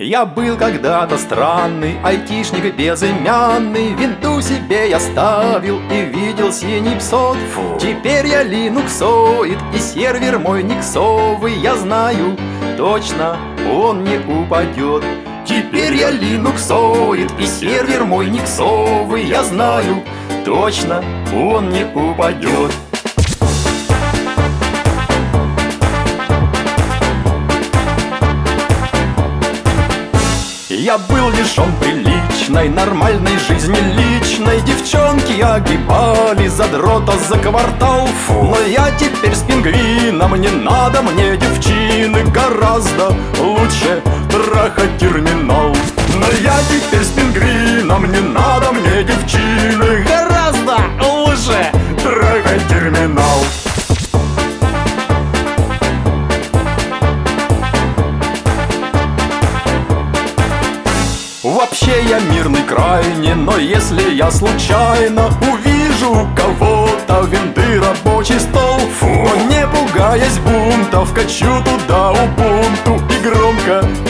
Я был когда-то странный айтишник безымянный. Винду себе я ставил и видел синий псот. Теперь я линуксоид и сервер мой никсовый. Я знаю, точно он не упадет. Теперь я линуксоид и сервер мой никсовый. Я знаю, точно он не упадет. Я был лишен приличной, нормальной жизни личной. Девчонки огибали задрота за квартал. Но я теперь с пингвином, не надо мне девчины. Гораздо лучше трахать терминал. Но я теперь с пингвином, не надо мне девчины. Гораздо лучше трахать терминал. Вообще я мирный крайне, но если я случайно увижу кого-то винды рабочий стол, то не пугаясь бунтов, качу туда убунту и громко